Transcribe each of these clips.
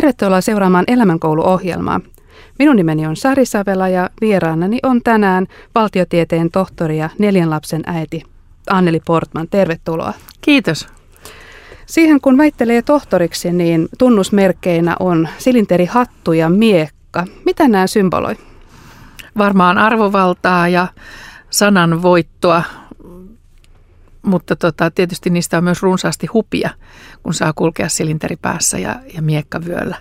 Tervetuloa seuraamaan Elämänkoulu-ohjelmaa. Minun nimeni on Sari Savela ja vieraanani on tänään valtiotieteen tohtori ja 4 lapsen äiti Anneli Portman. Tervetuloa. Kiitos. Siihen kun väittelee tohtoriksi, niin tunnusmerkkeinä on silinterihattu ja miekka. Mitä nämä symboloi? Varmaan arvovaltaa ja sananvoittoa, mutta tietysti niistä on myös runsaasti hupia, kun saa kulkea silinteri päässä ja miekkavyöllä.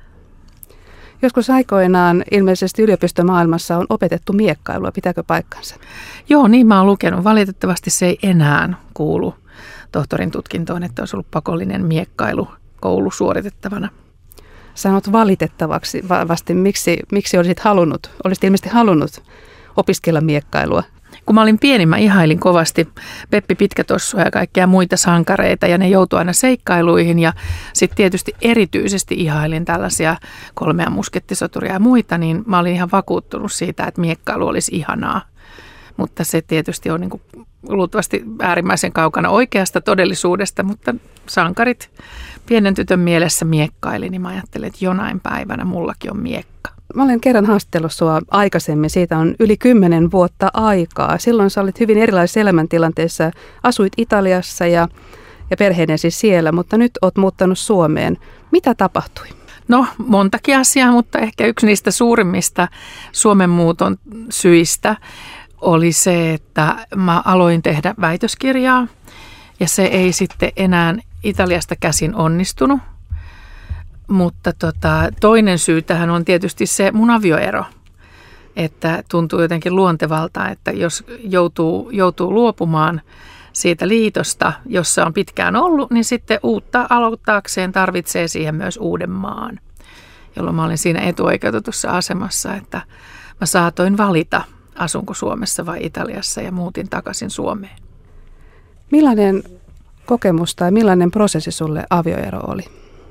Joskus aikoinaan ilmeisesti yliopistomaailmassa on opetettu miekkailua. Pitääkö paikkansa? Joo, niin mä oon lukenut. Valitettavasti se ei enää kuulu tohtorin tutkintoon, että olisi ollut pakollinen miekkailu koulu suoritettavana. Sanot valitettavaksi vasti. Miksi olisit ilmeisesti halunnut opiskella miekkailua? Kun mä olin pieni, mä ihailin kovasti Peppi Pitkätossua ja kaikkia muita sankareita ja ne joutui aina seikkailuihin ja sitten tietysti erityisesti ihailin tällaisia 3 muskettisoturia ja muita, niin mä olin ihan vakuuttunut siitä, että miekkailu olisi ihanaa. Mutta se tietysti on niin kuin luultavasti äärimmäisen kaukana oikeasta todellisuudesta, mutta sankarit pienen tytön mielessä miekkaili, niin mä ajattelin, että jonain päivänä mullakin on miekka. Mä olen kerran haastellut sua aikaisemmin, siitä on yli 10 vuotta aikaa. Silloin sä olit hyvin erilaisissa elämäntilanteissa, asuit Italiassa ja perheinesi siellä, mutta nyt oot muuttanut Suomeen. Mitä tapahtui? No montakin asiaa, mutta ehkä yksi niistä suurimmista Suomen muuton syistä oli se, että mä aloin tehdä väitöskirjaa ja se ei sitten enää Italiasta käsin onnistunut. Mutta toinen syy tähän on tietysti se mun avioero, että tuntuu jotenkin luontevalta, että jos joutuu luopumaan siitä liitosta, jossa on pitkään ollut, niin sitten uutta aloittaakseen tarvitsee siihen myös uuden maan, jolloin mä olin siinä etuoikeutetussa asemassa, että mä saatoin valita, asunko Suomessa vai Italiassa ja muutin takaisin Suomeen. Millainen kokemus tai millainen prosessi sulle avioero oli?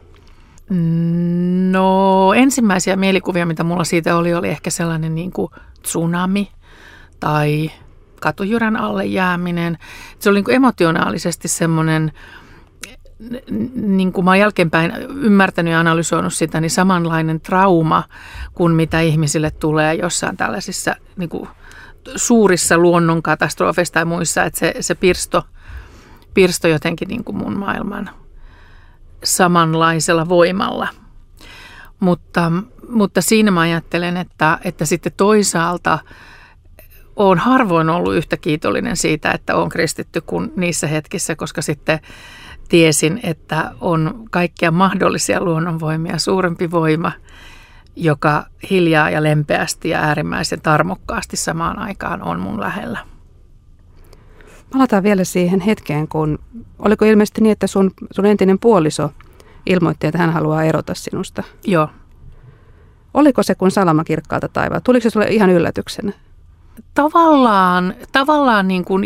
No ensimmäisiä mielikuvia, mitä mulla siitä oli ehkä sellainen niin kuin tsunami tai katujyrän alle jääminen. Se oli niin kuin emotionaalisesti semmoinen, niin kuin mä oon jälkeenpäin ymmärtänyt ja analysoinut sitä, niin samanlainen trauma kuin mitä ihmisille tulee jossain tällaisissa niin kuin suurissa luonnonkatastrofeissa tai muissa, että se pirsto jotenkin niin kuin mun maailman samanlaisella voimalla. Mutta siinä mä ajattelen, että sitten toisaalta olen harvoin ollut yhtä kiitollinen siitä, että olen kristitty kuin niissä hetkissä, koska sitten tiesin, että on kaikkia mahdollisia luonnonvoimia, suurempi voima, joka hiljaa ja lempeästi ja äärimmäisen tarmokkaasti samaan aikaan on mun lähellä. Palataan vielä siihen hetkeen, kun oliko ilmeisesti niin, että sun entinen puoliso ilmoitti, että hän haluaa erota sinusta? Joo. Oliko se kuin salama kirkkaalta taivaalta? Tuliko se sulle ihan yllätyksenä? Tavallaan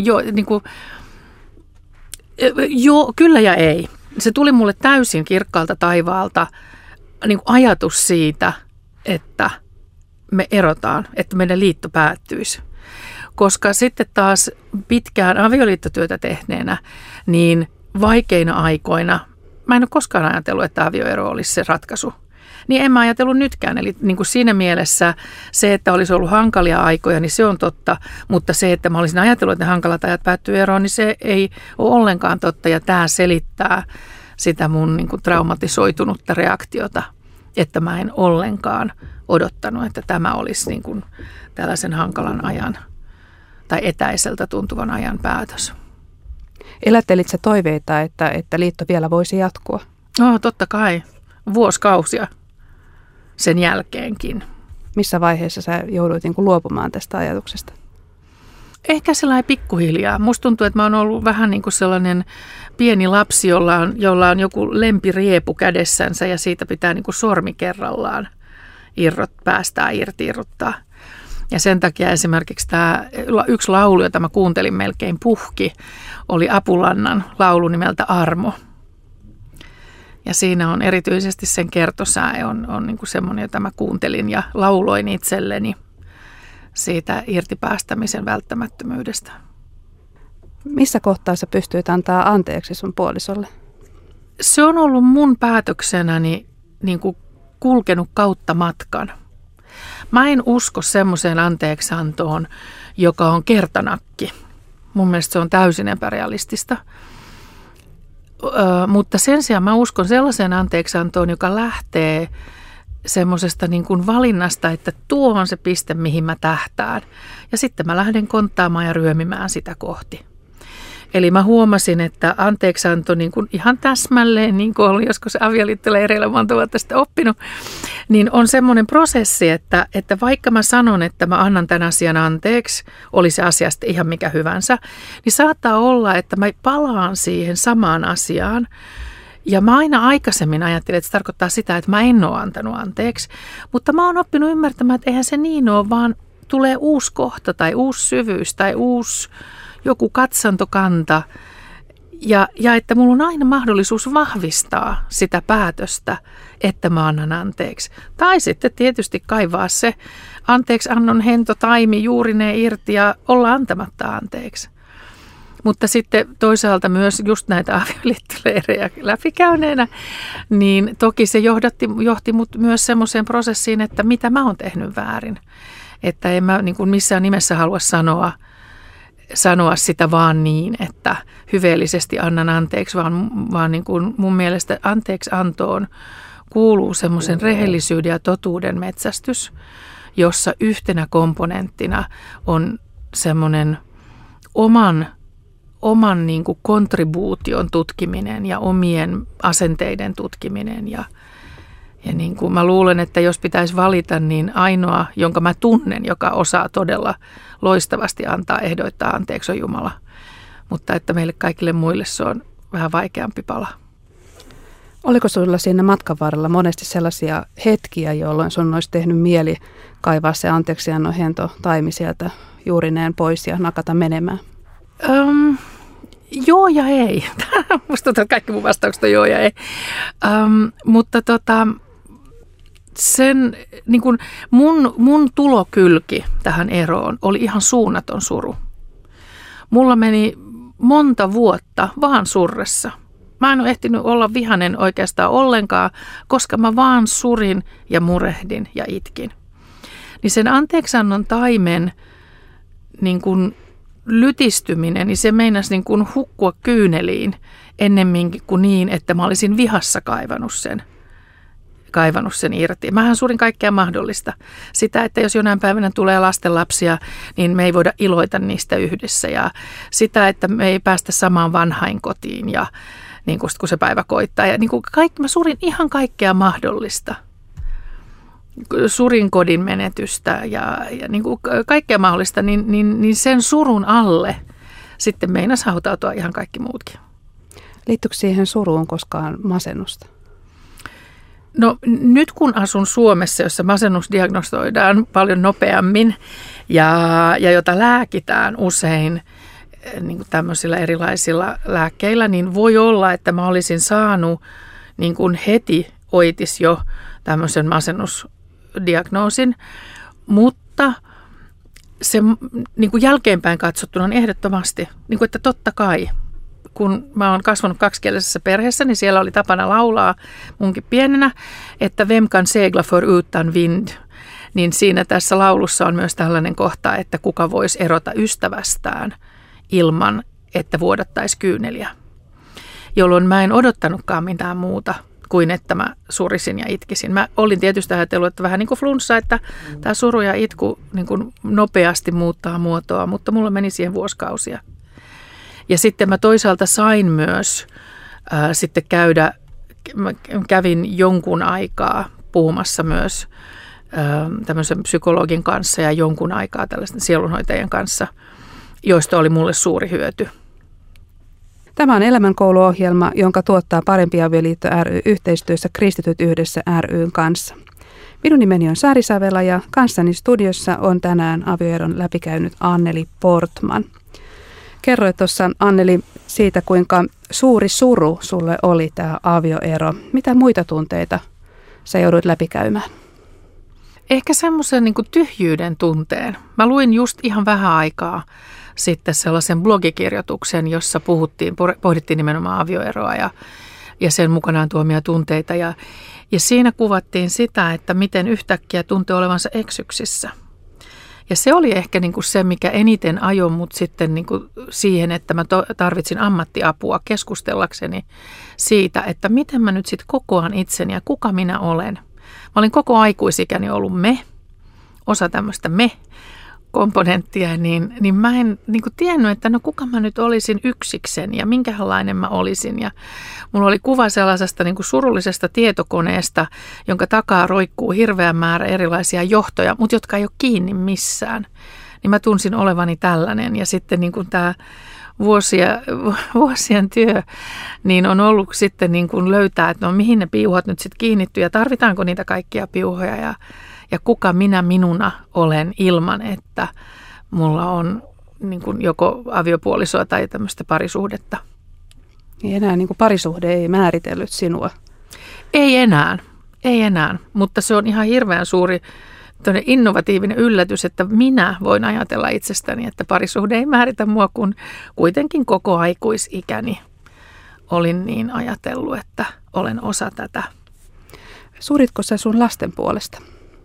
joo, kyllä ja ei. Se tuli mulle täysin kirkkaalta taivaalta niin kuin ajatus siitä, että me erotaan, että meidän liitto päättyisi. Koska sitten taas pitkään avioliittotyötä tehneenä, niin vaikeina aikoina, mä en ole koskaan ajatellut, että avioero olisi se ratkaisu. Niin en mä ajatellut nytkään. Eli niin kuin siinä mielessä se, että olisi ollut hankalia aikoja, niin se on totta. Mutta se, että mä olisin ajatellut, että ne hankalat ajat päättyy eroon, niin se ei ole ollenkaan totta. Ja tämä selittää sitä mun niin kuin traumatisoitunutta reaktiota, että mä en ollenkaan odottanut, että tämä olisi niin kuin tällaisen hankalan ajan tai etäiseltä tuntuvan ajan päätös. Elättelit sä toiveita, että liitto vielä voisi jatkua? No totta kai. Vuosikausia sen jälkeenkin. Missä vaiheessa sä jouduit niin kuin luopumaan tästä ajatuksesta? Ehkä sellainen pikkuhiljaa. Musta tuntuu, että mä oon ollut vähän niin kuin sellainen pieni lapsi, jolla on joku lempiriepu kädessänsä ja siitä pitää niin kuin sormi kerrallaan päästää irti, irrottaa. Ja sen takia esimerkiksi tämä yksi laulu, jota mä kuuntelin melkein puhki, oli Apulannan laulu nimeltä Armo. Ja siinä on erityisesti sen kertosäe on niin kuin semmoinen, jota mä kuuntelin ja lauloin itselleni siitä irtipäästämisen välttämättömyydestä. Missä kohtaa sä pystyit antaa anteeksi sun puolisolle? Se on ollut mun päätöksenäni niin kuin kulkenut kautta matkan. Mä en usko semmoiseen anteeksiantoon, joka on kertanakki. Mun mielestä se on täysin epärealistista. Mutta sen sijaan mä uskon sellaiseen anteeksiantoon, joka lähtee semmoisesta niin kuin valinnasta, että tuo on se piste, mihin mä tähtään. Ja sitten mä lähden konttaamaan ja ryömimään sitä kohti. Eli mä huomasin, että anteeksianto niin kuin ihan täsmälleen, niin kuin oli joskus avioliittoleireillä monta vuotta sitten oppinut, niin on semmoinen prosessi, että vaikka mä sanon, että mä annan tämän asian anteeksi, oli se asia sitten ihan mikä hyvänsä, niin saattaa olla, että mä palaan siihen samaan asiaan. Ja mä aina aikaisemmin ajattelin, että se tarkoittaa sitä, että mä en ole antanut anteeksi, mutta mä oon oppinut ymmärtämään, että eihän se niin ole, vaan tulee uusi kohta tai uusi syvyys tai uusi joku katsantokanta ja että mulla on aina mahdollisuus vahvistaa sitä päätöstä, että mä annan anteeksi. Tai sitten tietysti kaivaa se anteeksi annon hento taimi juurineen irti ja olla antamatta anteeksi. Mutta sitten toisaalta myös just näitä avioliittoleirejä läpikäyneenä, niin toki se johti mut myös semmoiseen prosessiin, että mitä mä oon tehnyt väärin. Että en mä niin kuin missään nimessä halua sanoa sitä vaan niin, että hyveellisesti annan anteeksi, vaan niin kuin mun mielestä anteeksi antoon kuuluu semmoisen rehellisyyden ja totuuden metsästys, jossa yhtenä komponenttina on semmoinen oman niin kuin kontribuution tutkiminen ja omien asenteiden tutkiminen. Ja niin kuin mä luulen, että jos pitäisi valita, niin ainoa, jonka mä tunnen, joka osaa todella loistavasti antaa ehdoittaa anteeksi, on Jumala. Mutta että meille kaikille muille se on vähän vaikeampi pala. Oliko sinulla siinä matkan varrella monesti sellaisia hetkiä, jolloin sun olisi tehnyt mieli kaivaa se anteeksiannon hento taimi sieltä juurineen pois ja nakata menemään? Joo ja ei. Musta tuntuu, että kaikki mun vastaukset on joo ja ei. Mutta sen, niin kuin mun tulokylki tähän eroon oli ihan suunnaton suru. Mulla meni monta vuotta vaan surressa. Mä en ole ehtinyt olla vihainen oikeastaan ollenkaan, koska mä vaan surin ja murehdin ja itkin. Niin sen anteeksiannon taimen niin kuin lytistyminen, niin se meinasi niin kuin hukkua kyyneliin ennemminkin kuin niin, että mä olisin vihassa kaivannut sen irti. Mähän surin kaikkea mahdollista. Sitä, että jos jonain päivänä tulee lastenlapsia, niin me ei voida iloita niistä yhdessä. Ja sitä, että me ei päästä samaan vanhainkotiin ja niin kun se päivä koittaa. Ja niin kuin mä surin ihan kaikkea mahdollista. Surin kodin menetystä ja niin kuin kaikkea mahdollista, niin sen surun alle sitten meinasi hautautua ihan kaikki muutkin. Liittyykö siihen suruun koskaan masennusta? No nyt kun asun Suomessa, jossa masennus diagnostoidaan paljon nopeammin ja jota lääkitään usein niin kuin tämmöisillä erilaisilla lääkkeillä, niin voi olla, että mä olisin saanut niin kuin heti oitis jo tämmöisen masennusdiagnoosin, mutta se niin kuin jälkeenpäin katsottuna on ehdottomasti, niin kuin, että totta kai, kun mä oon kasvanut kaksikielisessä perheessä, niin siellä oli tapana laulaa munkin pienenä, että vem kan segla för utan vind, niin siinä tässä laulussa on myös tällainen kohta, että kuka voisi erota ystävästään ilman, että vuodattaisi kyyneliä, jolloin mä en odottanutkaan mitään muuta kuin että mä surisin ja itkisin. Mä olin tietysti ajatellut, että vähän niin kuin flunssa, että tämä suru ja itku niin kuin nopeasti muuttaa muotoa, mutta mulla meni siihen vuosikausia. Ja sitten mä toisaalta sain myös sitten kävin jonkun aikaa puhumassa myös tämmöisen psykologin kanssa ja jonkun aikaa tällaisten sielunhoitajien kanssa, joista oli mulle suuri hyöty. Tämä on elämänkouluohjelma, jonka tuottaa Parempi avioliitto ry yhteistyössä Kristityt yhdessä ry:n kanssa. Minun nimeni on Sari Savela ja kanssani studiossa on tänään avioeron läpikäynyt Anneli Portman. Kerroit tuossa, Anneli, siitä, kuinka suuri suru sulle oli tämä avioero. Mitä muita tunteita sä joudut läpikäymään? Ehkä semmoisen niin kuin tyhjyyden tunteen. Mä luin just ihan vähän aikaa sitten sellaisen blogikirjoituksen, jossa pohdittiin nimenomaan avioeroa ja ja sen mukanaan tuomia tunteita. Ja siinä kuvattiin sitä, että miten yhtäkkiä tuntee olevansa eksyksissä. Ja se oli ehkä niin kuin se, mikä eniten ajoi mut sitten niin kuin siihen, että mä tarvitsin ammattiapua keskustellakseni siitä, että miten mä nyt sitten kokoan itseni ja kuka minä olen. Mä olin koko aikuisikäni ollut osa tämmöistä komponenttia, niin mä en niin kuin tiennyt, että no kuka mä nyt olisin yksiksen ja minkälainen mä olisin. Ja mulla oli kuva sellaisesta niin kuin surullisesta tietokoneesta, jonka takaa roikkuu hirveä määrä erilaisia johtoja, mutta jotka ei ole kiinni missään. Niin mä tunsin olevani tällainen ja sitten niin kuin tämä vuosien työ niin on ollut sitten niin kuin löytää, että no mihin ne piuhat nyt sitten kiinnittyy ja tarvitaanko niitä kaikkia piuhoja ja kuka minä minuna olen ilman, että mulla on niin kuin joko aviopuolisoa tai tämmöistä parisuhdetta. Ei enää niin kuin parisuhde ei määritellyt sinua. Ei enää, mutta se on ihan hirveän suuri innovatiivinen yllätys, että minä voin ajatella itsestäni, että parisuhde ei määritä mua, kun kuitenkin koko aikuisikäni olin niin ajatellut, että olen osa tätä. Suritko sä sun lasten puolesta?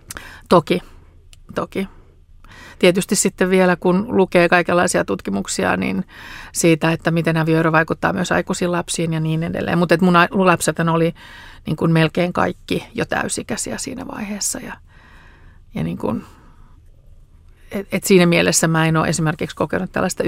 Toki. Tietysti sitten vielä, kun lukee kaikenlaisia tutkimuksia, niin siitä, että miten avioero vaikuttaa myös aikuisiin lapsiin ja niin edelleen. Mutta mun lapset oli niin kuin melkein kaikki jo täysikäisiä siinä vaiheessa. Ja niin kuin, et siinä mielessä mä en ole esimerkiksi kokenut tällaista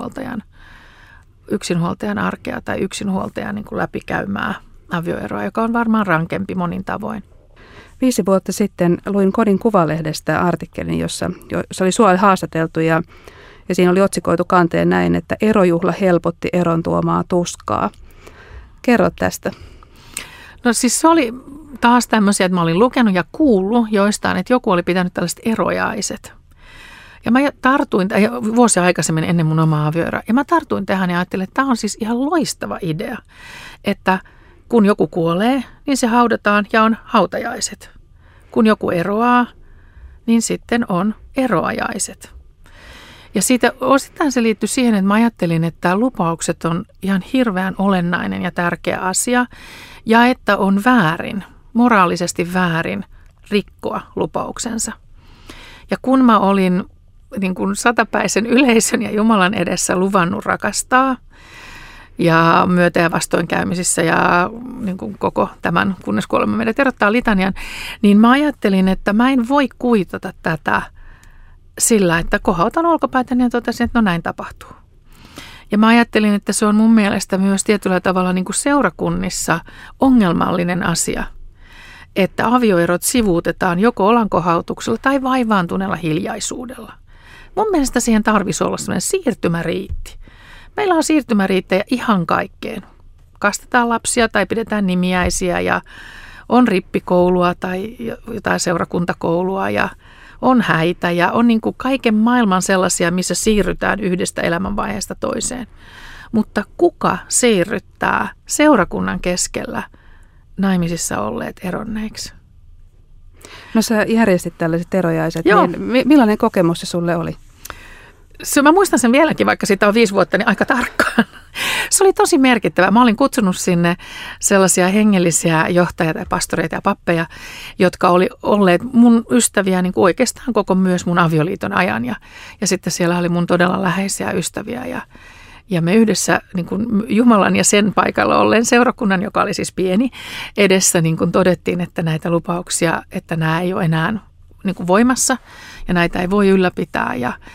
yksinhuoltajan arkea tai yksinhuoltajan niin kuin läpikäymää avioeroa, joka on varmaan rankempi monin tavoin. 5 vuotta sitten luin Kodin Kuvalehdestä artikkelin, jossa oli sua haastateltu ja siinä oli otsikoitu kanteen näin, että erojuhla helpotti eron tuomaa tuskaa. Kerro tästä. No siis se oli taas tämmöisiä, että mä olin lukenut ja kuullut joistain, että joku oli pitänyt tällaiset erojaiset. Ja mä tartuin, vuosia aikaisemmin ennen mun omaa avioeroa, ja mä tartuin tähän ja ajattelin, että tämä on siis ihan loistava idea, että kun joku kuolee, niin se haudataan ja on hautajaiset. Kun joku eroaa, niin sitten on eroajaiset. Ja siitä osittain se liittyy siihen, että mä ajattelin, että lupaukset on ihan hirveän olennainen ja tärkeä asia. Ja että on väärin, moraalisesti väärin rikkoa lupauksensa. Ja kun mä olin niin kuin satapäisen yleisön ja Jumalan edessä luvannut rakastaa, ja myötä- ja vastoinkäymisissä ja niin kuin koko tämän, kunnes kuolema meidät erottaa litanian, niin mä ajattelin, että mä en voi kuitata tätä sillä, että kohautan olkapäätäni ja totesin, että no näin tapahtuu. Ja mä ajattelin, että se on mun mielestä myös tietyllä tavalla niin kuin seurakunnissa ongelmallinen asia, että avioerot sivuutetaan joko olankohautuksella tai vaivaantuneella hiljaisuudella. Mun mielestä siihen tarvitsisi olla sellainen siirtymäriitti. Meillä on siirtymäriittejä ihan kaikkeen. Kastetaan lapsia tai pidetään nimiäisiä ja on rippikoulua tai jotain seurakuntakoulua ja on häitä ja on niin kuin kaiken maailman sellaisia, missä siirrytään yhdestä elämänvaiheesta toiseen. Mutta kuka siirryttää seurakunnan keskellä naimisissa olleet eronneiksi? No sä järjestit tällaiset erojaiset. Joo. Niin millainen kokemus se sulle oli? Mä muistan sen vieläkin, vaikka siitä on 5 vuotta, niin aika tarkkaan. Se oli tosi merkittävä. Mä olin kutsunut sinne sellaisia hengellisiä johtajia tai pastoreita ja pappeja, jotka oli olleet mun ystäviä niin kuin oikeastaan koko myös mun avioliiton ajan. Ja sitten siellä oli mun todella läheisiä ystäviä ja me yhdessä niin kuin Jumalan ja sen paikalla olleen seurakunnan, joka oli siis pieni, edessä niin kuin todettiin, että näitä lupauksia, että nämä ei ole enää niin kuin voimassa ja näitä ei voi ylläpitää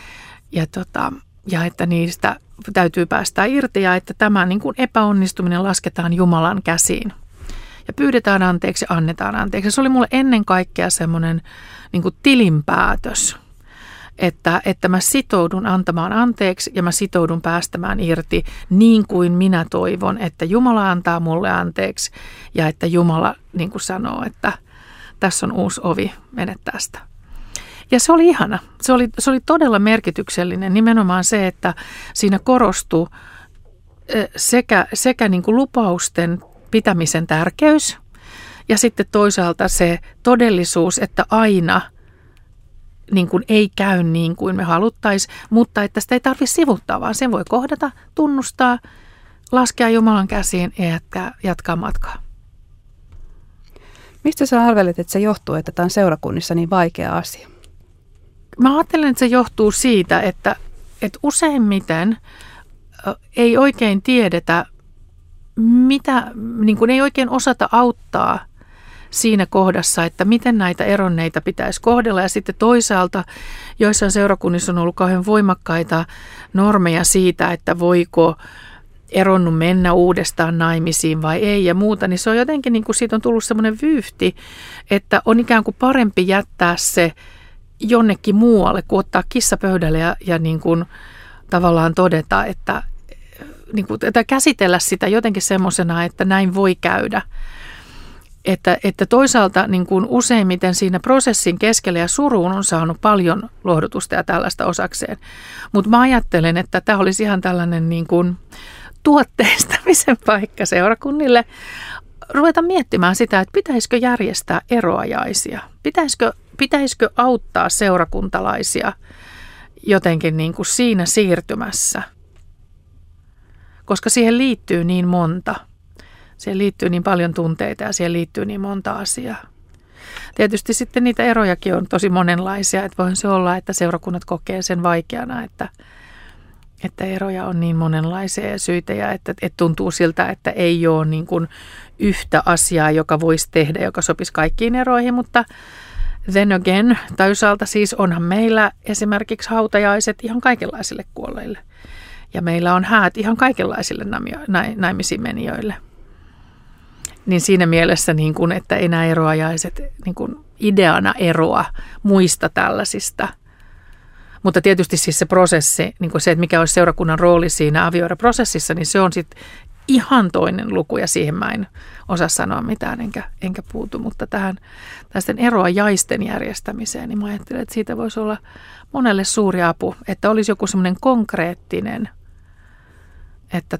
ja että niistä täytyy päästä irti ja että tämä niin kuin epäonnistuminen lasketaan Jumalan käsiin. Ja pyydetään anteeksi ja annetaan anteeksi. Se oli mulle ennen kaikkea semmoinen niin kuin tilinpäätös, että mä sitoudun antamaan anteeksi ja mä sitoudun päästämään irti niin kuin minä toivon, että Jumala antaa mulle anteeksi ja että Jumala niin kuin sanoo, että tässä on uusi ovi, mene tästä. Ja se oli ihana. Se oli todella merkityksellinen nimenomaan se, että siinä korostui sekä niin kuin lupausten pitämisen tärkeys ja sitten toisaalta se todellisuus, että aina niin kuin ei käy niin kuin me haluttaisiin, mutta että sitä ei tarvitse sivuttaa, vaan sen voi kohdata, tunnustaa, laskea Jumalan käsiin ja jatkaa matkaa. Mistä sä arvelet, että se johtuu, että tämä on seurakunnissa niin vaikea asia? Mä ajattelen, että se johtuu siitä, että useimmiten ei oikein tiedetä, niin kuin ei oikein osata auttaa siinä kohdassa, että miten näitä eronneita pitäisi kohdella. Ja sitten toisaalta joissain seurakunnissa on ollut kauhean voimakkaita normeja siitä, että voiko eronnut mennä uudestaan naimisiin vai ei ja muuta. Niin se on jotenkin, niin kuin siitä on tullut semmoinen vyyhti, että on ikään kuin parempi jättää se jonnekin muualle, kuin ottaa kissa pöydälle ja niin kuin tavallaan todeta, että niin kuin, että käsitellä sitä jotenkin semmoisena, että näin voi käydä. Että toisaalta niin kuin useimmiten siinä prosessin keskellä ja suruun on saanut paljon lohdutusta ja tällaista osakseen. Mutta mä ajattelen, että tämä olisi ihan tällainen niin kuin tuotteistamisen paikka seurakunnille. Ruveta miettimään sitä, että pitäisikö järjestää eroajaisia. Pitäisikö auttaa seurakuntalaisia jotenkin niin kuin siinä siirtymässä. Koska siihen liittyy niin monta. Siihen liittyy niin paljon tunteita ja siihen liittyy niin monta asiaa. Tietysti sitten niitä erojakin on tosi monenlaisia. Että voihan se olla, että seurakunnat kokee sen vaikeana, että eroja on niin monenlaisia ja syitä ja että tuntuu siltä, että ei ole niin kuin yhtä asiaa, joka voisi tehdä, joka sopisi kaikkiin eroihin. Mutta then again, toisaalta siis onhan meillä esimerkiksi hautajaiset ihan kaikenlaisille kuolleille. Ja meillä on häät ihan kaikenlaisille naimisiin menijöille. Niin siinä mielessä, niin kuin, että ei nämä eroajaiset niin kuin ideana eroa muista tällaisista. Mutta tietysti siis se prosessi, niin kuin se, että mikä olisi seurakunnan rooli siinä avioeroprosessissa, niin se on sitten ihan toinen luku ja siihen mä en osaa sanoa mitään enkä puutu. Mutta tähän tästä eroajaisten järjestämiseen, niin mä ajattelen, että siitä voisi olla monelle suuri apu, että olisi joku semmoinen konkreettinen, että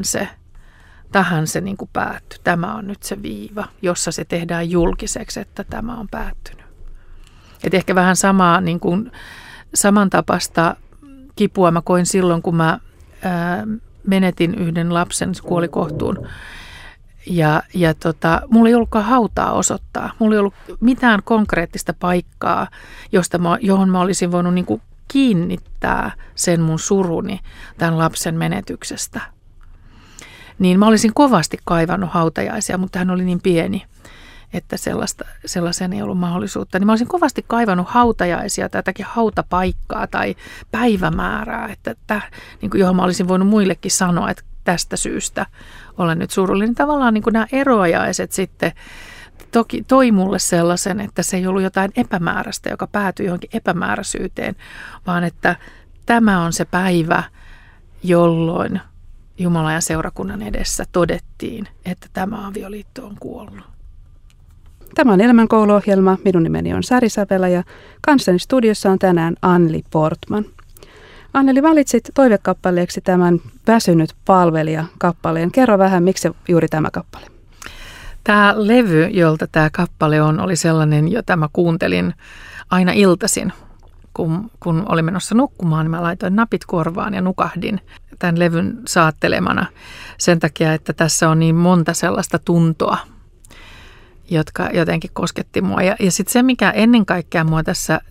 tähän se niin kuin päättyy. Tämä on nyt se viiva, jossa se tehdään julkiseksi, että tämä on päättynyt. Et ehkä vähän samaa, niin kuin, samantapaista kipua mä koin silloin, kun mä menetin yhden lapsen, se kuoli kohtuun. Ja mulla ei ollutkaan hautaa osoittaa. Mulla ei ollut mitään konkreettista paikkaa, johon mä olisin voinut niin kuin kiinnittää sen mun suruni tämän lapsen menetyksestä. Niin mä olisin kovasti kaivannut hautajaisia, mutta hän oli niin pieni, että sellaisen ei ollut mahdollisuutta. Niin mä olisin kovasti kaivannut hautajaisia tai jotakin hautapaikkaa tai päivämäärää, niin kuin johon mä olisin voinut muillekin sanoa, että tästä syystä olen nyt surullinen. Tavallaan niin kuin nämä eroajaiset sitten toki toi mulle sellaisen, että se ei ollut jotain epämääräistä, joka päätyi johonkin epämääräisyyteen, vaan että tämä on se päivä, jolloin Jumalan ja seurakunnan edessä todettiin, että tämä avioliitto on kuollut. Tämä on Elämänkouluohjelma. Minun nimeni on Sari Savela ja kanssani studiossa on tänään Anneli Portman. Anneli, valitsit toivekappaleeksi tämän Väsynyt palvelija-kappaleen. Kerro vähän, miksi juuri tämä kappale? Tämä levy, jolta tämä kappale on, oli sellainen, jota mä kuuntelin aina iltaisin. Kun olin menossa nukkumaan, niin mä laitoin napit korvaan ja nukahdin tämän levyn saattelemana sen takia, että tässä on niin monta sellaista tuntoa, jotka jotenkin kosketti mua. Ja sitten se, mikä ennen kaikkea mua tässä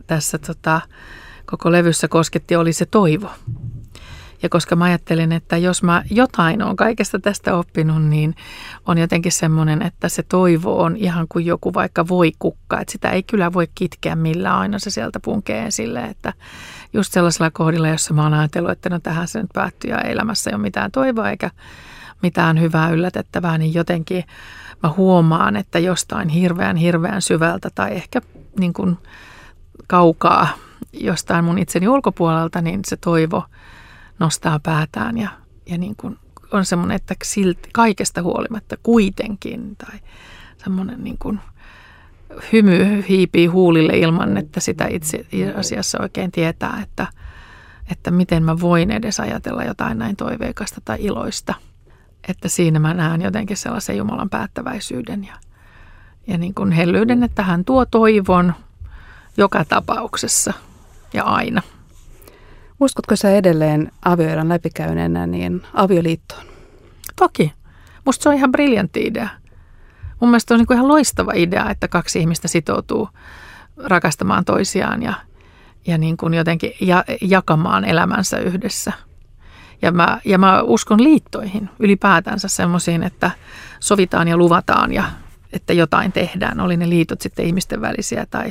koko levyssä kosketti, oli se toivo. Ja koska mä ajattelin, että jos mä jotain on kaikesta tästä oppinut, niin on jotenkin semmoinen, että se toivo on ihan kuin joku vaikka voikukka. Että sitä ei kyllä voi kitkeä millään, aina se sieltä punkee esille. Että just sellaisella kohdilla, jossa mä oon ajatellut, että no tähän se nyt päättyy ja elämässä ei ole mitään toivoa eikä mitään hyvää yllätettävää, niin jotenkin mä huomaan, että jostain hirveän syvältä tai ehkä niin kuin kaukaa jostain mun itseni ulkopuolelta, niin se toivo nostaa päätään ja niin kuin on semmoinen, että silti kaikesta huolimatta kuitenkin tai semmoinen niin kuin hymy hiipii huulille ilman, että sitä itse asiassa oikein tietää, että miten mä voin edes ajatella jotain näin toiveikasta tai iloista. Että siinä mä näen jotenkin sellaisen Jumalan päättäväisyyden ja niin kuin hellyyden, että hän tuo toivon joka tapauksessa ja aina. Uskotko sä edelleen avioeron läpikäyneenä niin avioliittoon? Toki. Musta se on ihan briljantti idea. Mun mielestä on niin kuin ihan loistava idea, että kaksi ihmistä sitoutuu rakastamaan toisiaan ja niin kuin jotenkin jakamaan elämänsä yhdessä. Ja mä uskon liittoihin ylipäätänsä semmoisiin, että sovitaan ja luvataan ja että jotain tehdään. Oli ne liitot sitten ihmisten välisiä tai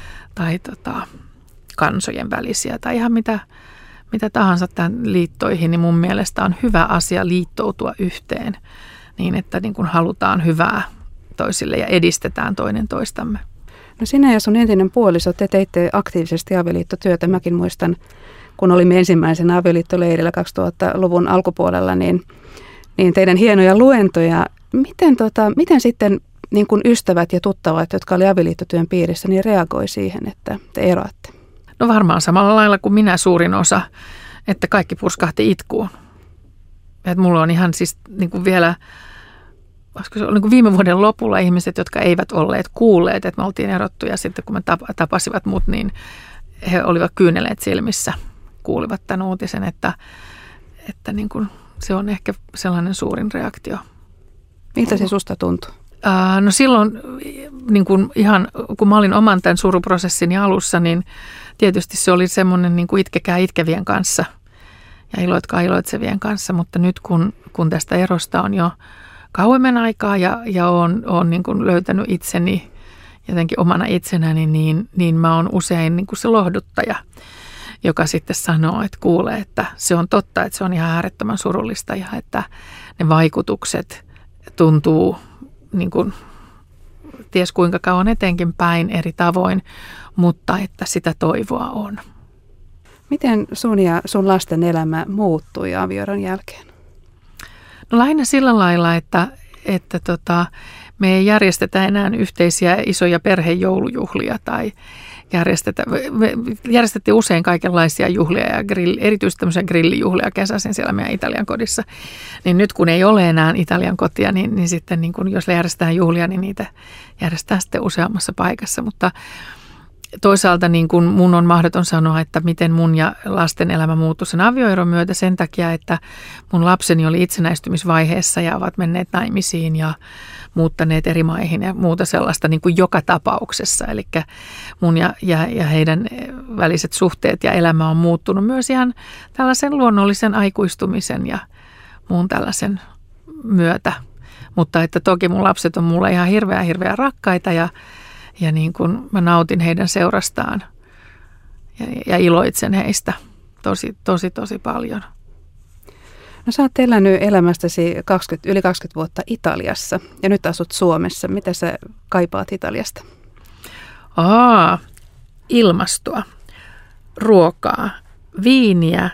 kansojen välisiä tai ihan mitä tahansa tämän liittoihin, niin mun mielestä on hyvä asia liittoutua yhteen niin, että niin kuin halutaan hyvää toisille ja edistetään toinen toistamme. No sinä ja sun entinen puoliso, te teitte aktiivisesti avioliittotyötä. Mäkin muistan, kun olimme ensimmäisen avioliittoleirillä 2000-luvun alkupuolella, niin teidän hienoja luentoja. Miten sitten niin kuin ystävät ja tuttavat, jotka oli avioliittotyön piirissä, niin reagoi siihen, että te eroatte? No varmaan samalla lailla kuin minä suurin osa, että kaikki purskahti itkuun. Että mulla on ihan siis niin kuin vielä, olisiko se ollut niin kuin viime vuoden lopulla ihmiset, jotka eivät olleet kuulleet, että me oltiin erottu ja sitten kun me tapasivat mut, niin he olivat kyyneleet silmissä, kuulivat tämän uutisen, että niin kuin se on ehkä sellainen suurin reaktio. Miltä se susta tuntui? No silloin, niin kuin ihan kun mä olin oman tämän suruprosessini alussa, niin tietysti se oli semmoinen niin kuin itkekää itkevien kanssa ja iloitkaa iloitsevien kanssa, mutta nyt kun tästä erosta on jo kauemmin aikaa ja on niin kuin löytänyt itseni jotenkin omana itsenäni, niin mä oon usein niin kuin se lohduttaja, joka sitten sanoo, että kuulee, että se on totta, että se on ihan äärettömän surullista ja että ne vaikutukset tuntuu niin kuin ties kuinka kauan etenkin päin eri tavoin, mutta että sitä toivoa on. Miten sun ja sun lasten elämä muuttui avioeron jälkeen? No lähinnä sillä lailla, että me ei järjestetä enää yhteisiä isoja perhejoulujuhlia tai järjestettiin usein kaikenlaisia juhlia ja erityisesti tämmöisiä grillijuhlia kesäisin siellä meidän Italian kodissa. Niin nyt kun ei ole enää Italian kotia, niin sitten niin kun jos järjestetään juhlia, niin niitä järjestetään sitten useammassa paikassa. Mutta toisaalta niin kun mun on mahdoton sanoa, että miten mun ja lasten elämä muuttui sen avioeron myötä sen takia, että mun lapseni oli itsenäistymisvaiheessa ja ovat menneet naimisiin ja muuttaneet eri maihin ja muuta sellaista niin kuin joka tapauksessa. Eli mun ja heidän väliset suhteet ja elämä on muuttunut myös ihan tällaisen luonnollisen aikuistumisen ja muun tällaisen myötä. Mutta että toki mun lapset on mulle ihan hirveän rakkaita ja niin kuin mä nautin heidän seurastaan ja iloitsen heistä tosi paljon. No sä oot elänyt elämästäsi yli 20 vuotta Italiassa ja nyt asut Suomessa. Mitä sä kaipaat Italiasta? Ilmastoa, ruokaa, viiniä,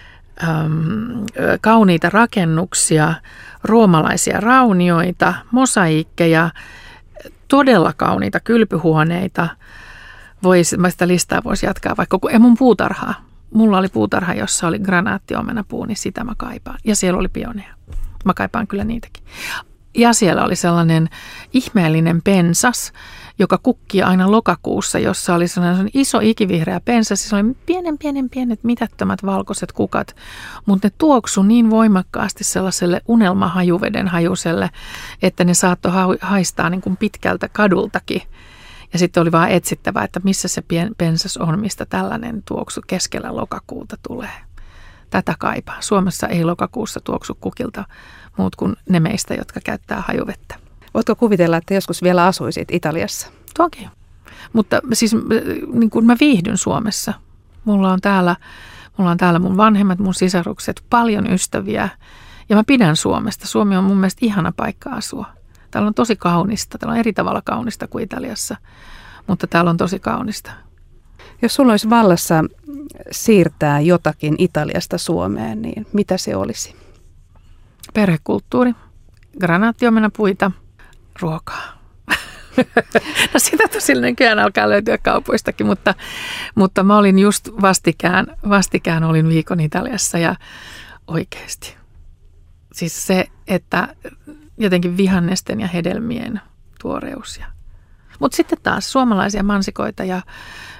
kauniita rakennuksia, roomalaisia raunioita, mosaiikkeja, todella kauniita kylpyhuoneita. Mä sitä listaa voisi jatkaa vaikka mun puutarhaa. Mulla oli puutarha, jossa oli granaattiomenapuu, niin sitä mä kaipaan. Ja siellä oli pioneja. Mä kaipaan kyllä niitäkin. Ja siellä oli sellainen ihmeellinen pensas, joka kukki aina lokakuussa, jossa oli sellainen iso ikivihreä pensas. Se oli pienet mitättömät valkoiset kukat, mutta ne tuoksu niin voimakkaasti sellaiselle unelmahajuveden hajuselle, että ne saattoi haistaa niin kuin pitkältä kadultakin. Ja sitten oli vaan etsittävä, että missä se pensas on, mistä tällainen tuoksu keskellä lokakuuta tulee. Tätä kaipaa. Suomessa ei lokakuussa tuoksu kukilta muut kuin ne meistä, jotka käyttää hajuvettä. Voitko kuvitella, että joskus vielä asuisit Italiassa? Toki. Mutta siis niin kuin mä viihdyn Suomessa. Mulla on täällä mun vanhemmat, mun sisarukset, paljon ystäviä. Ja mä pidän Suomesta. Suomi on mun mielestä ihana paikka asua. Täällä on tosi kaunista. Täällä on eri tavalla kaunista kuin Italiassa, mutta täällä on tosi kaunista. Jos sulla olisi vallassa siirtää jotakin Italiasta Suomeen, niin mitä se olisi? Perhekulttuuri, granaattiomenapuita, ruokaa. No sitä tosi nykyään alkaa löytyä kaupoistakin, mutta mä olin just vastikään olin viikon Italiassa ja oikeasti. Siis se, että jotenkin vihannesten ja hedelmien tuoreus. Mutta sitten taas suomalaisia mansikoita ja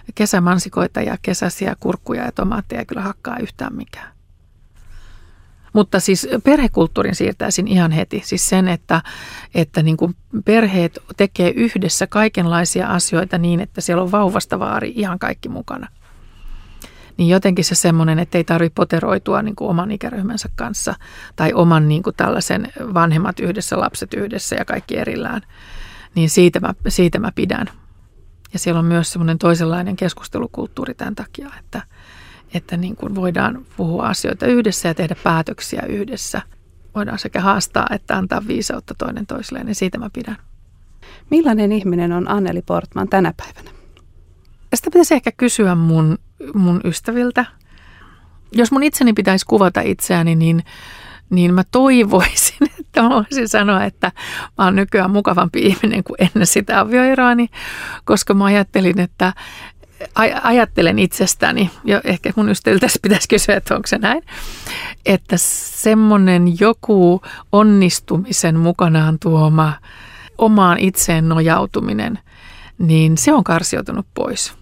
kesämansikoita ja kesäisiä kurkkuja ja tomaatteja ei kyllä hakkaa yhtään mikään. Mutta siis perhekulttuurin siirtäisin ihan heti. Siis sen, että niin kuin perheet tekee yhdessä kaikenlaisia asioita niin, että siellä on vauvasta vaari ihan kaikki mukana. Niin jotenkin se semmoinen, että ei tarvitse poteroitua niin kuin oman ikäryhmänsä kanssa tai oman niin kuin tällaisen vanhemmat yhdessä, lapset yhdessä ja kaikki erillään. Niin siitä mä pidän. Ja siellä on myös semmoinen toisenlainen keskustelukulttuuri tämän takia, että niin kuin voidaan puhua asioita yhdessä ja tehdä päätöksiä yhdessä. Voidaan sekä haastaa että antaa viisautta toinen toisilleen, niin siitä mä pidän. Millainen ihminen on Anneli Portman tänä päivänä? Sitä pitäisi ehkä kysyä mun ystäviltä. Jos mun itseni pitäisi kuvata itseäni, niin mä toivoisin, että mä voisin sanoa, että mä oon nykyään mukavampi ihminen kuin ennen sitä avioeroani, koska mä ajattelen itsestäni, ja ehkä mun ystäviltä pitäisi kysyä, että onko se näin, että semmoinen joku onnistumisen mukanaan tuoma omaan itseen nojautuminen, niin se on karsiutunut pois.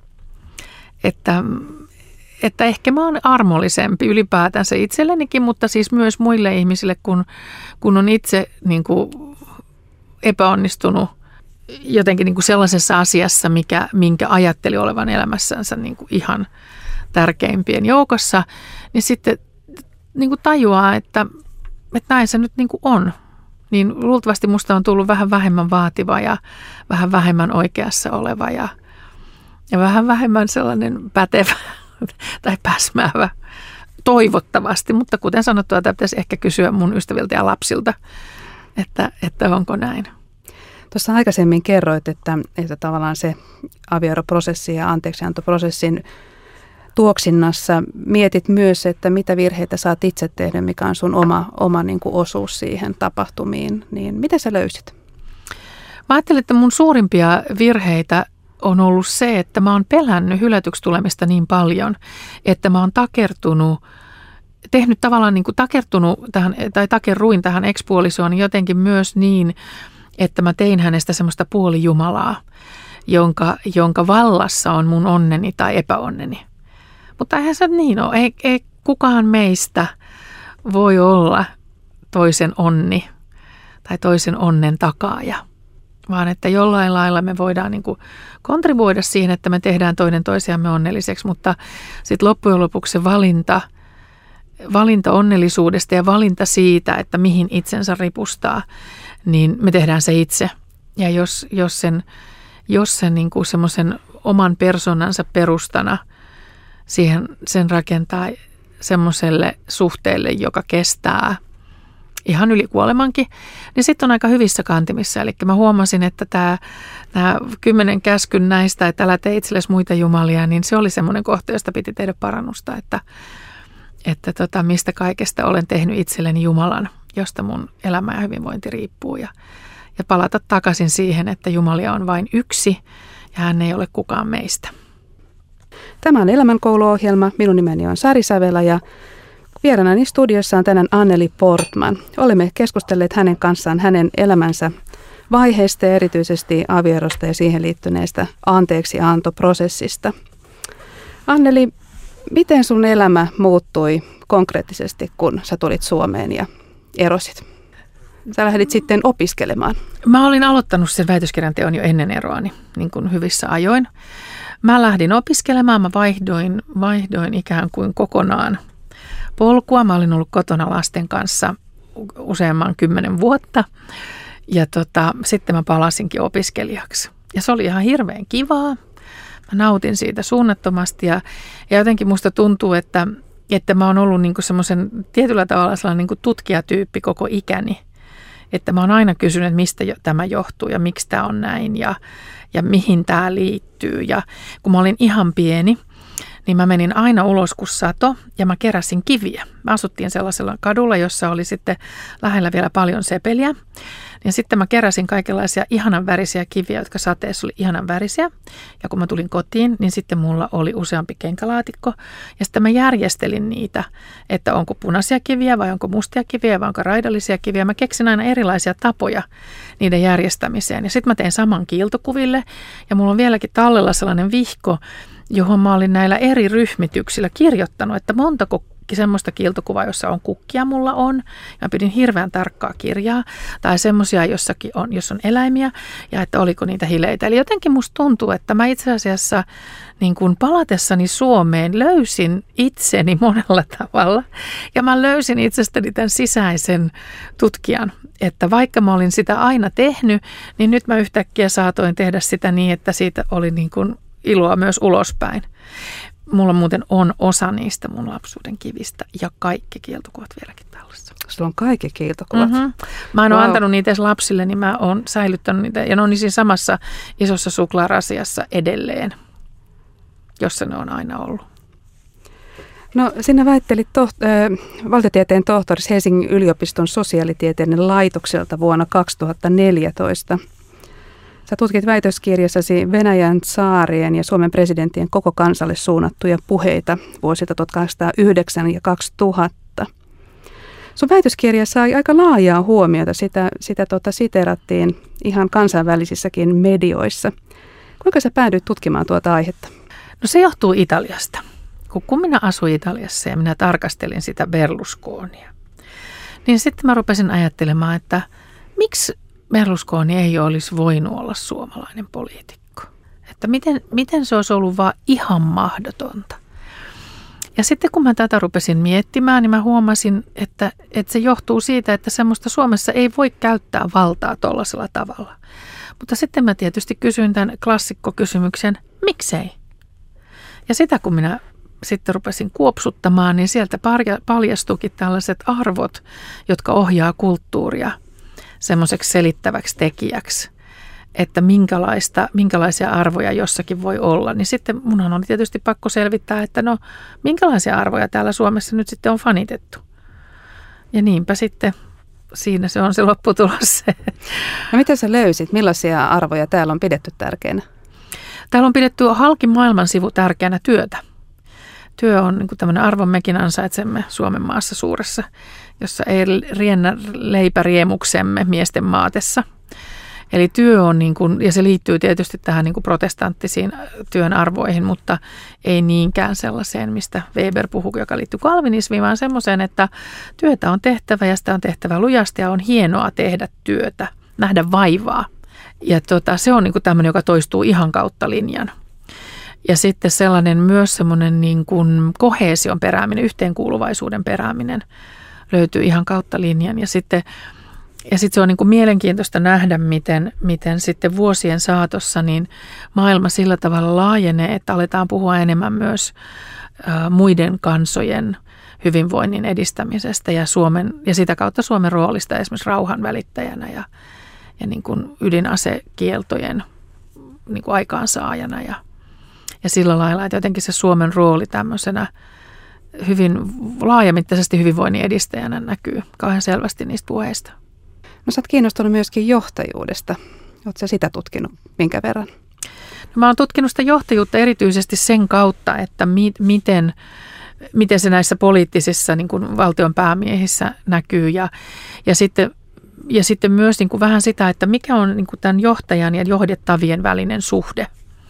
Että ehkä mä oon armollisempi ylipäätänsä itsellenikin, mutta siis myös muille ihmisille, kun on itse niin kuin epäonnistunut jotenkin niin kuin sellaisessa asiassa, minkä ajatteli olevan elämässänsä niin kuin ihan tärkeimpien joukossa, niin sitten niin kuin tajuaa, että näin se nyt niin kuin on. Niin luultavasti musta on tullut vähän vähemmän vaativa ja vähän vähemmän oikeassa oleva ja vähän vähemmän sellainen pätevä tai päsmäävä toivottavasti. Mutta kuten sanottua, tämä pitäisi ehkä kysyä mun ystäviltä ja lapsilta, että onko näin. Tuossa aikaisemmin kerroit, että tavallaan se avioeroprosessi ja anteeksiantoprosessin tuoksinnassa mietit myös, että mitä virheitä saat itse tehdä, mikä on sun oma niin kuin osuus siihen tapahtumiin. Niin mitä sä löysit? Mä ajattelin, että mun suurimpia virheitä on ollut se, että mä oon pelännyt hylätyksi tulemista niin paljon, että mä oon takerruin tähän ex-puolisoon jotenkin myös niin, että mä tein hänestä semmoista puolijumalaa, jonka vallassa on mun onneni tai epäonneni. Mutta eihän se niin ole. Ei kukaan meistä voi olla toisen onni tai toisen onnen takaaja, vaan että jollain lailla me voidaan niin kuin kontribuoida siihen, että me tehdään toinen toisiamme onnelliseksi, mutta sitten loppujen lopuksi se valinta onnellisuudesta ja valinta siitä, että mihin itsensä ripustaa, niin me tehdään se itse. Ja jos sen niin kuin semmoisen oman persoonansa perustana sen rakentaa semmoiselle suhteelle, joka kestää ihan yli kuolemankin, niin sitten on aika hyvissä kantimissa. Eli mä huomasin, että nämä 10 käskyn näistä, että älä tee itsellesi muita jumalia, niin se oli semmoinen kohta, josta piti tehdä parannusta, että mistä kaikesta olen tehnyt itselleni Jumalan, josta mun elämä ja hyvinvointi riippuu. Ja palata takaisin siihen, että Jumalia on vain yksi ja hän ei ole kukaan meistä. Tämä on Elämänkouluohjelma. Minun nimeni on Sari Sävelä ja vieraanani studiossa on tänään Anneli Portman. Olemme keskustelleet hänen kanssaan hänen elämänsä vaiheista ja erityisesti avioerosta ja siihen liittyneestä anteeksiantoprosessista. Anneli, miten sun elämä muuttui konkreettisesti, kun sä tulit Suomeen ja erosit? Sä lähdit sitten opiskelemaan. Mä olin aloittanut sen väitöskirjan teon jo ennen eroani, niin kuin hyvissä ajoin. Mä lähdin opiskelemaan, mä vaihdoin ikään kuin kokonaan polkua. Mä olin ollut kotona lasten kanssa useamman 10 vuotta ja sitten mä palasinkin opiskelijaksi. Ja se oli ihan hirveän kivaa. Mä nautin siitä suunnattomasti ja jotenkin musta tuntuu, että mä oon ollut niinku semmoisen tietyllä tavalla sellainen niinku tutkijatyyppi koko ikäni. Että mä oon aina kysynyt, että mistä tämä johtuu ja miksi tämä on näin ja mihin tämä liittyy. Ja kun mä olin ihan pieni, niin mä menin aina ulos kun sato ja mä keräsin kiviä. Me asuttiin sellaisella kadulla, jossa oli sitten lähellä vielä paljon sepeliä. Ja sitten mä keräsin kaikenlaisia ihanan värisiä kiviä, jotka sateessa oli ihanan värisiä. Ja kun mä tulin kotiin, niin sitten mulla oli useampi kenkälaatikko. Ja sitten mä järjestelin niitä, että onko punaisia kiviä vai onko mustia kiviä vai onko raidallisia kiviä. Mä keksin aina erilaisia tapoja niiden järjestämiseen. Ja sitten mä tein saman kiiltokuville. Ja mulla on vieläkin tallella sellainen vihko, johon mä olin näillä eri ryhmityksillä kirjoittanut, että montako kaikki semmoista kiiltokuvaa, jossa on kukkia mulla on. Ja mä pidin hirveän tarkkaa kirjaa. Tai semmoisia, jossakin on, jos on eläimiä ja että oliko niitä hileitä. Eli jotenkin musta tuntuu, että mä itse asiassa niin kuin palatessani Suomeen löysin itseni monella tavalla. Ja mä löysin itsestäni tämän sisäisen tutkijan, että vaikka mä olin sitä aina tehnyt, niin nyt mä yhtäkkiä saatoin tehdä sitä niin, että siitä oli niin kuin iloa myös ulospäin. Mulla muuten on osa niistä mun lapsuuden kivistä ja kaikki kiiltokuvat vieläkin tallessa. Sulla on kaikki kiiltokuvat. Mm-hmm. Mä en ole antanut niitä edes lapsille, niin mä oon säilyttänyt niitä. Ja ne on siinä samassa isossa suklaarasiassa edelleen, jossa ne on aina ollut. No sinä väittelit valtiotieteen tohtoriksi Helsingin yliopiston sosiaalitieteiden laitokselta vuonna 2014. Sä tutkit väitöskirjassasi Venäjän tsaarien ja Suomen presidenttien koko kansalle suunnattuja puheita vuosilta 1809 ja 2000. Sun väitöskirja sai aika laajaa huomiota, sitä siteerattiin ihan kansainvälisissäkin medioissa. Kuinka sä päädyit tutkimaan tuota aihetta? No se johtuu Italiasta. Kun minä asuin Italiassa ja minä tarkastelin sitä Berlusconia, niin sitten mä rupesin ajattelemaan, että miksi Berlusconi ei olisi voinut olla suomalainen poliitikko. Että miten se olisi ollut vaan ihan mahdotonta. Ja sitten kun mä tätä rupesin miettimään, niin mä huomasin, että se johtuu siitä, että semmoista Suomessa ei voi käyttää valtaa tollaisella tavalla. Mutta sitten mä tietysti kysyin tämän klassikkokysymyksen, miksei? Ja sitä kun minä sitten rupesin kuopsuttamaan, niin sieltä paljastuikin tällaiset arvot, jotka ohjaa kulttuuria semmoiseksi selittäväksi tekijäksi, että minkälaisia arvoja jossakin voi olla. Niin sitten munhan oli tietysti pakko selvittää, että no minkälaisia arvoja täällä Suomessa nyt sitten on fanitettu. Ja niinpä sitten siinä se on se lopputulos. No mitä sä löysit? Millaisia arvoja täällä on pidetty tärkeänä? Täällä on pidetty halki maailman sivu tärkeänä työtä. Työ on niin kuin tämmöinen arvo, mekin ansaitsemme Suomen maassa suuressa, jossa ei riennä leipäriemuksemme miesten maatessa. Eli työ on, niin kuin, ja se liittyy tietysti tähän niin kuin protestanttisiin työn arvoihin, mutta ei niinkään sellaiseen, mistä Weber puhui, joka liittyy kalvinismiin, vaan semmoiseen, että työtä on tehtävä ja sitä on tehtävä lujasti ja on hienoa tehdä työtä, nähdä vaivaa. Ja se on niin kuin tämmöinen, joka toistuu ihan kautta linjan. Ja sitten sellainen myös semmoinen niin kuin koheesion perääminen, yhteenkuuluvaisuuden perääminen löytyy ihan kautta linjan. Ja sitten se on niin kuin mielenkiintoista nähdä, miten sitten vuosien saatossa niin maailma sillä tavalla laajenee, että aletaan puhua enemmän myös muiden kansojen hyvinvoinnin edistämisestä ja sitä kautta Suomen roolista esimerkiksi rauhan välittäjänä ja niin kuin ydinasekieltojen niin kuin aikaansaajana ja sillä lailla, että jotenkin se Suomen rooli tämmöisenä hyvin laajamittaisesti hyvinvoinnin edistäjänä näkyy kauhean selvästi niistä puheista. No sä oot kiinnostunut myöskin johtajuudesta. Oot sä sitä tutkinut minkä verran? No, mä oon tutkinut sitä johtajuutta erityisesti sen kautta, että miten se näissä poliittisissa niin kuin valtion päämiehissä näkyy ja sitten myös niin kuin vähän sitä, että mikä on niin kuin tämän johtajan ja johdettavien välinen suhde.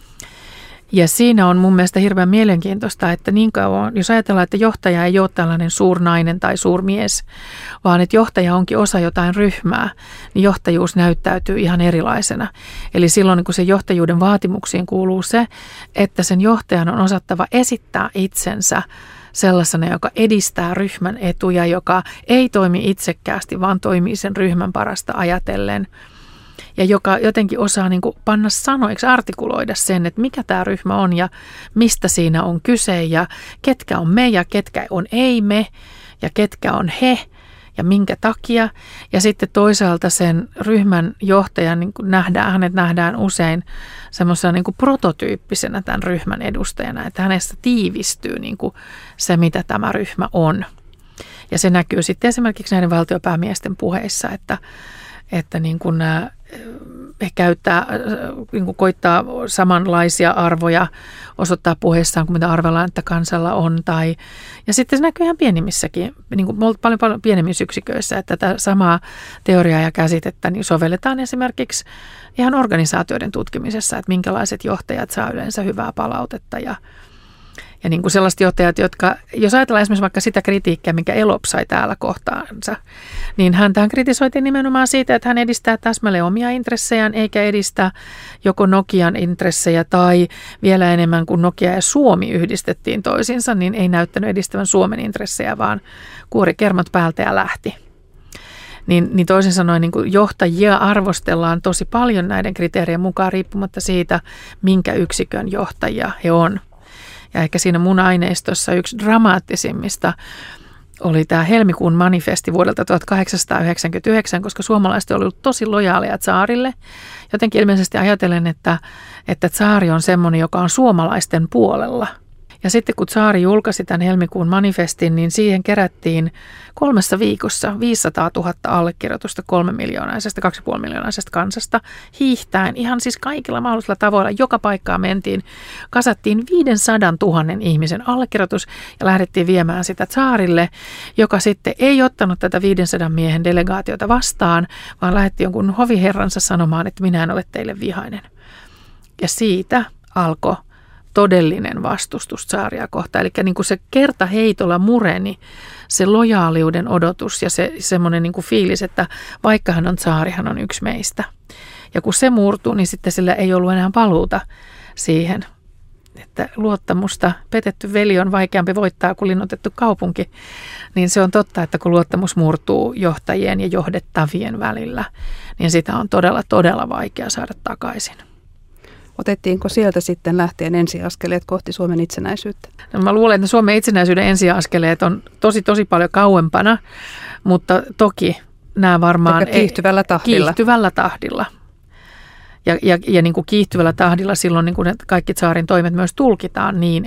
Ja siinä on mun mielestä hirveän mielenkiintoista, että niin kauan, jos ajatellaan, että johtaja ei ole tällainen suurnainen tai suurmies, vaan että johtaja onkin osa jotain ryhmää, niin johtajuus näyttäytyy ihan erilaisena. Eli silloin kun se johtajuuden vaatimuksiin kuuluu se, että sen johtajan on osattava esittää itsensä sellaisena, joka edistää ryhmän etuja, joka ei toimi itsekkäästi, vaan toimii sen ryhmän parasta ajatellen. Ja joka jotenkin osaa niin kuin panna sanoiksi, artikuloida sen, että mikä tämä ryhmä on ja mistä siinä on kyse ja ketkä on me ja ketkä on ei me ja ketkä on he ja minkä takia. Ja sitten toisaalta sen ryhmän johtajan niin kuin hänet nähdään usein semmoisena niin kuin prototyyppisenä tämän ryhmän edustajana, että hänestä tiivistyy niin kuin se, mitä tämä ryhmä on. Ja se näkyy sitten esimerkiksi näiden valtiopäämiesten puheissa, että niin kuin he niin kuin koittaa samanlaisia arvoja osoittaa puheessaan kuin mitä arvellaan, että kansalla on. Ja sitten se näkyy ihan pienimmissäkin, niin kuin paljon pienemmissä yksiköissä, että tätä samaa teoriaa ja käsitettä niin sovelletaan esimerkiksi ihan organisaatioiden tutkimisessa, että minkälaiset johtajat saa yleensä hyvää palautetta Ja niin kuin sellaiset johtajat, jotka, jos ajatellaan esimerkiksi vaikka sitä kritiikkiä, minkä Elop sai täällä kohtaansa, niin häntähän kritisoitiin nimenomaan siitä, että hän edistää täsmälleen omia intressejään, eikä edistä joko Nokian intressejä tai vielä enemmän kuin Nokia ja Suomi yhdistettiin toisiinsa, niin ei näyttänyt edistävän Suomen intressejä, vaan kuori kermat päältä ja lähti. Niin toisin sanoen niin kuin johtajia arvostellaan tosi paljon näiden kriteerien mukaan riippumatta siitä, minkä yksikön johtajia he on. Ja ehkä siinä mun aineistossa yksi dramaattisimmista oli tämä helmikuun manifesti vuodelta 1899, koska suomalaiset olivat olleet tosi lojaaleja tsaarille. Jotenkin ilmeisesti ajatellen, että tsaari on semmoinen, joka on suomalaisten puolella. Ja sitten kun tsaari julkaisi tämän helmikuun manifestin, niin siihen kerättiin 3 viikossa 500 000 allekirjoitusta 2,5 miljoonaisesta kansasta hiihtäen. Ihan siis kaikilla mahdollisilla tavoilla joka paikkaan mentiin. Kasattiin 500 000 ihmisen allekirjoitus ja lähdettiin viemään sitä tsaarille, joka sitten ei ottanut tätä 500 miehen delegaatiota vastaan, vaan lähetti jonkun hoviherransa sanomaan, että minä en ole teille vihainen. Ja siitä alkoi todellinen vastustus tsaaria kohtaan. Eli niin kuin se kertaheitolla mureni se lojaaliuden odotus ja se semmoinen niin kuin fiilis, että vaikka hän on tsaari, hän on yksi meistä. Ja kun se murtuu, niin sitten sillä ei ollut enää paluuta siihen, että luottamusta, petetty veli on vaikeampi voittaa kuin linnoitettu kaupunki. Niin se on totta, että kun luottamus murtuu johtajien ja johdettavien välillä, niin sitä on todella, todella vaikea saada takaisin. Otettiinko sieltä sitten lähtien ensiaskeleet kohti Suomen itsenäisyyttä? No mä luulen, että Suomen itsenäisyyden ensiaskeleet on tosi paljon kauempana, mutta toki nämä varmaan kiihtyvällä tahdilla. Kiihtyvällä tahdilla. Ja niin kuin kiihtyvällä tahdilla silloin niin kuin kaikki tsaarin toimet myös tulkittiin niin,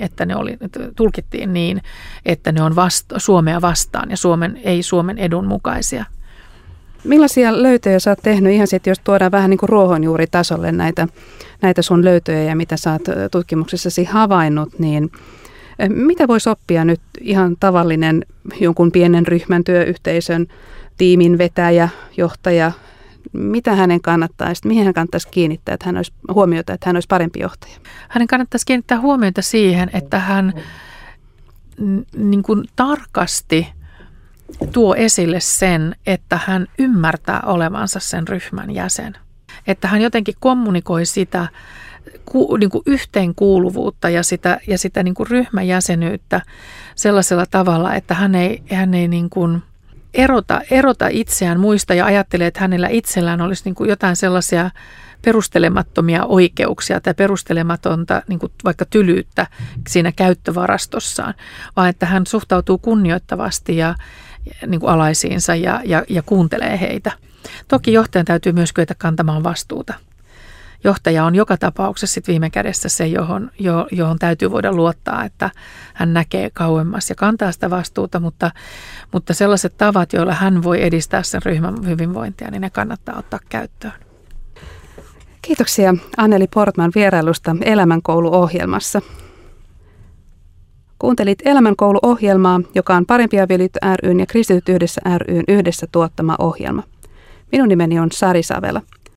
että ne on Suomea vastaan ja ei Suomen edun mukaisia. Millaisia löytöjä sä oot tehnyt ihan sitten, jos tuodaan vähän niin kuin ruohonjuuritasolle näitä sun löytöjä ja mitä sä oot tutkimuksessasi havainnut, niin mitä voisi oppia nyt ihan tavallinen jonkun pienen ryhmän, työyhteisön, tiimin vetäjä, johtaja, mitä hänen kannattaisi, mihin hän kannattaisi kiinnittää, että hän olisi huomiota, että hän olisi parempi johtaja? Hänen kannattaisi kiinnittää huomiota siihen, että hän niin kuin tarkasti tuo esille sen, että hän ymmärtää olevansa sen ryhmän jäsen. Että hän jotenkin kommunikoi sitä niin kuin yhteenkuuluvuutta ja sitä niin kuin ryhmäjäsenyyttä sellaisella tavalla, että hän ei niin kuin erota itseään muista ja ajattelee, että hänellä itsellään olisi niin kuin jotain sellaisia perustelemattomia oikeuksia tai perustelematonta niin kuin vaikka tylyyttä siinä käyttövarastossaan, vaan että hän suhtautuu kunnioittavasti ja niin kuin alaisiinsa ja kuuntelee heitä. Toki johtajan täytyy myös kyetä kantamaan vastuuta. Johtaja on joka tapauksessa sit viime kädessä se, johon täytyy voida luottaa, että hän näkee kauemmas ja kantaa sitä vastuuta, mutta sellaiset tavat, joilla hän voi edistää sen ryhmän hyvinvointia, niin ne kannattaa ottaa käyttöön. Kiitoksia Anneli Portman vierailusta Elämänkoulu-ohjelmassa. Kuuntelit Elämänkoulu-ohjelmaa, joka on Parempi avioliitto ry:n ja Kristityt yhdessä ry:n yhdessä tuottama ohjelma. Minun nimeni on Sari Savela.